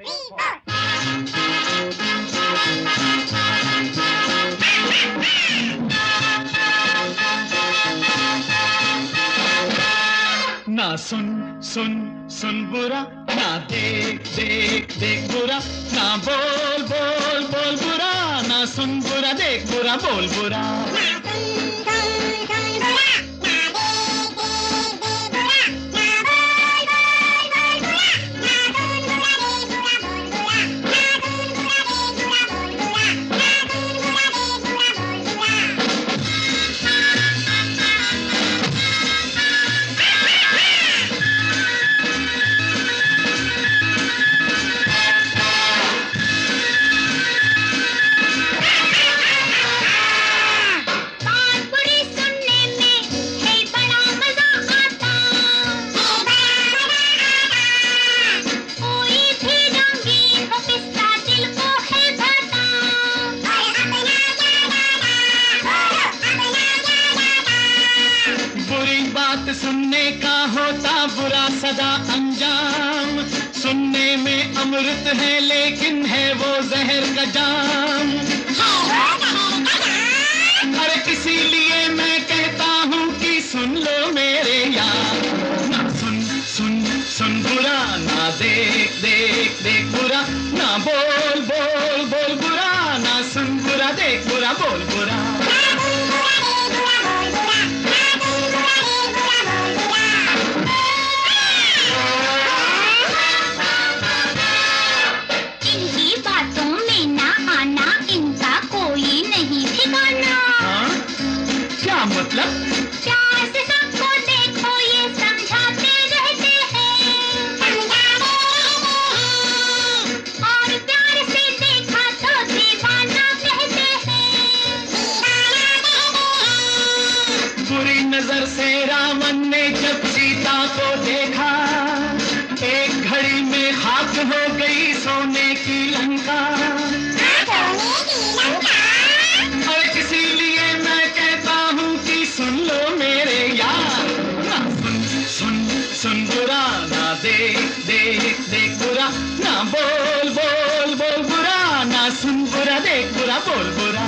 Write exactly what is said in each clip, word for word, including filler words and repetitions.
ना सुन सुन सुन बुरा, ना देख देख देख बुरा, ना बोल बोल बोल बुरा, ना सुन बुरा देख बुरा बोल बुरा। सुनने का होता बुरा सदा अंजाम, सुनने में अमृत है लेकिन है वो जहर का जाम। अरे इसीलिए मैं कहता हूँ कि सुन लो मेरे यार, ना सुन सुन सुन बुरा, ना देख देख देख बुरा, ना बोल बोल बोल बुरा, ना सुन बुरा देख बुरा बोल बुरा। मतलब प्यार से सबको देखो ये समझाते रहते हैं, और प्यार से देखा तो दीवाना कहते हैं। बुरी नजर से रावण ने जब सीता को देखा, एक घड़ी में खाक हो गई सोने की लंका। और इसीलिए मैं कहता हूँ कि सुन लो मेरे यार, ना सुन सुन सुन बुरा, ना देख देख देख बुरा, ना बोल बोल बोल बुरा, ना सुन बुरा देख बुरा बोल बुरा।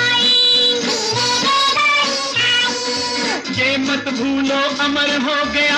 मत भूलो अमर हो गया